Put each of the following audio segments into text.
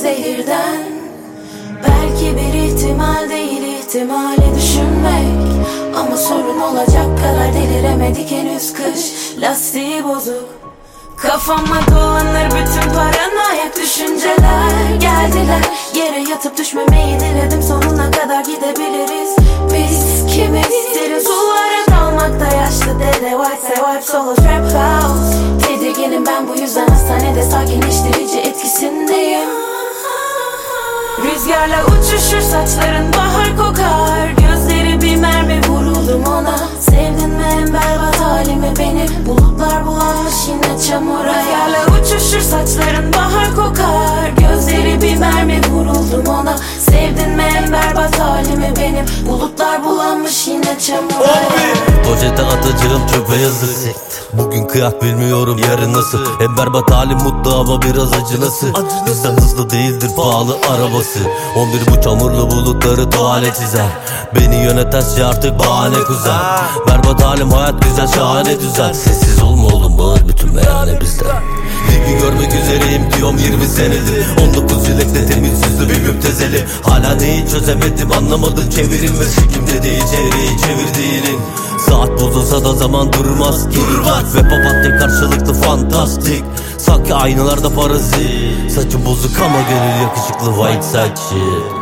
zehirden. Belki bir ihtimal değil, ihtimali düşünmek. Ama sorun olacak kadar deliremedik henüz, kış lastiği bozuk. Kafama dolanır bütün paranoyak düşünceler. Geldiler, yere yatıp düşmemeyi diledim. Sonuna kadar gidebiliriz. Biz kimiz? Derin sulara dalmakta yaşlı dede. White say wipe solo trap house. Tedirginim ben, bu yüzden hastanede sakinleştirici etkisindeyim. Rüzgarla uçuşur saçların, bahar kokar. Gözleri bir mermi, vuruldum ona. Sevdin mi en berbat halimi benim? Bulutlar bulanmış yine çamura. Rüzgarla uçuşur saçların, bahar kokar. Gözleri bir mermi, vuruldum ona. Sevdin mi en berbat halimi benim? Bulutlar bulanmış yine çamura. Poşete atacağım çöpe yazık. Bugün kıyak bilmiyorum yarın nasıl. En berbat halim mutlu ama biraz acı nasıl. Bizden hızlı değildir pahalı arabası. 11 bu çamurlu bulutları tuvalet çizer. Beni yöneten şey artık bahane kuzen. Berbat halim hayat güzel şahane düzen. Sessiz olma oğlum, bağır bütün meyhane bizden. Ligi görmek üzereyim diyorum 20 senedir. 19 yıllıkta temiz yüzlü bir müptezelim. Hala neyi çözemedim anlamadım, çevirin ve sikim dediği çevreyi çevirdiğinin. Saat bozulsa da zaman durmaz ki. Ve papatya karşılıklı fantastik. Sanki aynalarda parazit. Saçı bozuk ama gönül yakışıklı white saçı.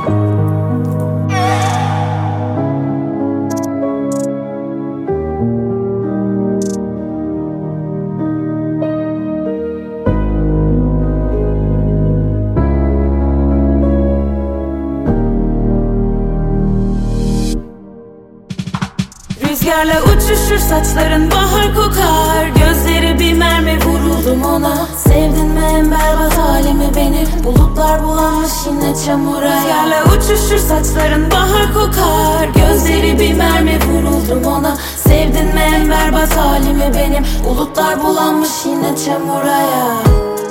Rüzgarla uçuşur saçların, bahar kokar. Gözleri bir mermi, vuruldum ona. Sevdin mi en berbat halimi benim? Bulutlar bulanmış yine çamura. Rüzgarla uçuşur saçların, bahar kokar. Gözleri bir mermi, vuruldum ona. Sevdin mi en berbat halimi benim? Bulutlar bulanmış yine çamura ya.